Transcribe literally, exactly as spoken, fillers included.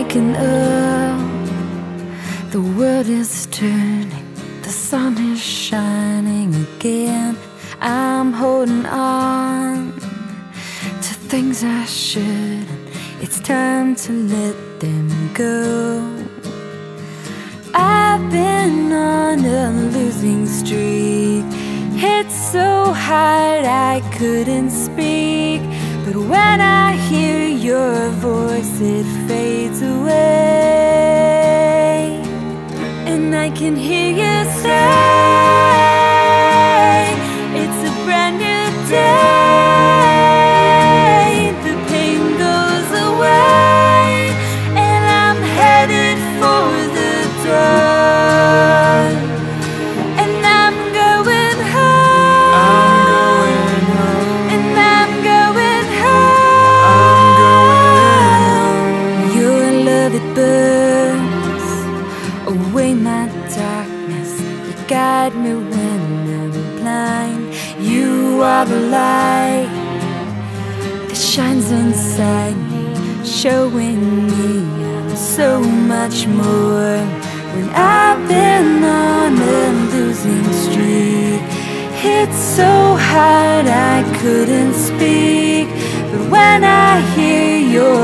waking up, the world is turning, the sun is shining again. I'm holding on to things I shouldn't. It's time to let them go. I've been on a losing streak. It's so hard I couldn't speak, but when I hear your voice it fades away, and I can hear you say it's a brand new day. The pain goes away and I'm headed for the door, and I'm going home. I'm going home. And I'm going home. Your love, it burns away my darkness. You guide me when I'm blind. You are the light that shines inside me, showing me I'm so much more. When I've been on a losing streak, it's so hard I couldn't speak, but when I hear your